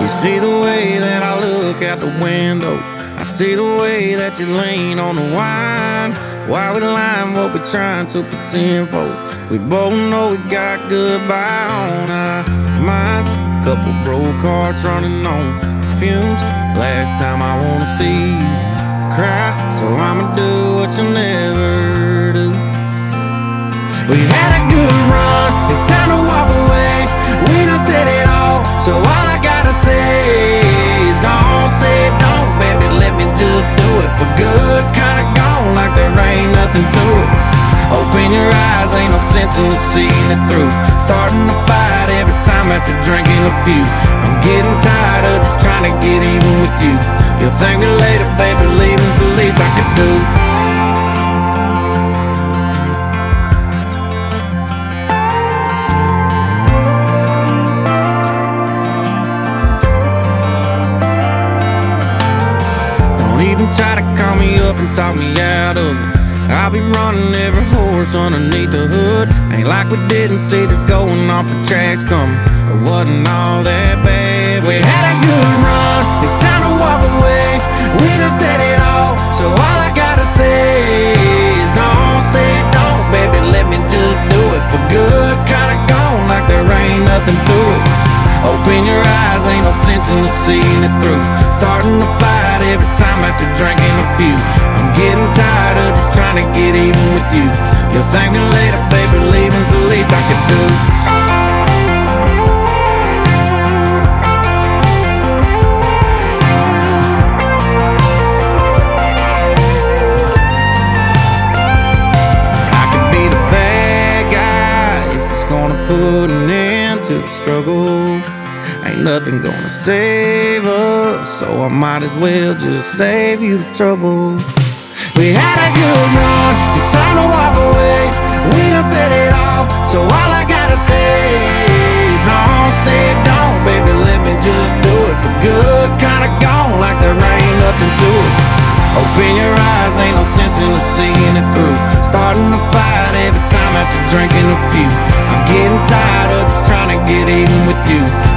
You see the way that I look out the window, I see the way that you lean on the wine. Why we lying what we're trying to pretend for? We both know we got goodbye on our minds. Couple broke hearts running on fumes. Last time I wanna see you cry, so I'ma do what you never do. We've had a good run, it's time to walk away. We done said it all, so all I gotta say is don't say don't, baby, let me just do it for good. Kinda gone like there ain't nothing to it. Open your eyes, ain't no sense in seeing it through. Starting to fight every time after drinking a few. I'm getting tired of just trying to get even with you. You'll thank me later, baby, leaving's the least I could do. Even try to call me up and talk me out of it. I'll be running every horse underneath the hood. Ain't like we didn't see this going off the tracks coming. It wasn't all that bad. We had a good run, it's time to walk away. We done said it all, so all I gotta say is don't say don't, baby, let me just do it for good. Kinda gone like there ain't nothing to it. Open your eyes, ain't no sense in seeing it through. Starting to fight every time after drinking a few. I'm getting tired of just trying to get even with you. You'll thank me later, baby, leaving's the least I could do. I could be the bad guy if it's gonna put an end to the struggle. Ain't nothing gonna save us, so I might as well just save you the trouble. We had a good run, it's time to walk away. We done said it all, so all I gotta say is don't say don't, baby, let me just do it for good. Kinda gone like there ain't nothing to it. Open your eyes, ain't no sense in seeing it through. Starting to fight every time after drinking a few. I'm getting tired of just trying to get even with you.